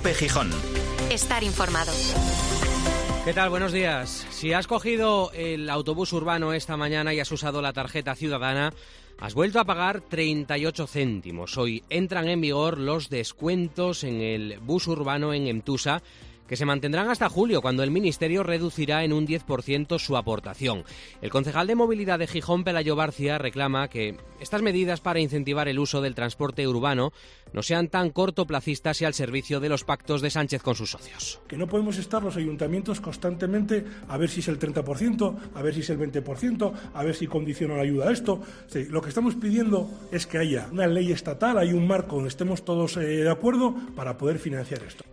COPE Gijón. Estar informado. ¿Qué tal? Buenos días. Si has cogido el autobús urbano esta mañana y has usado la tarjeta ciudadana, has vuelto a pagar 38 céntimos. Hoy entran en vigor los descuentos en el bus urbano en Emtusa, que se mantendrán hasta julio, cuando el Ministerio reducirá en un 10% su aportación. El concejal de Movilidad de Gijón, Pelayo Barcia, reclama que estas medidas para incentivar el uso del transporte urbano no sean tan cortoplacistas y al servicio de los pactos de Sánchez con sus socios. Que no podemos estar los ayuntamientos constantemente a ver si es el 30%, a ver si es el 20%, a ver si condiciona la ayuda a esto. Sí, lo que estamos pidiendo es que haya una ley estatal, hay un marco donde estemos todos de acuerdo para poder financiar esto.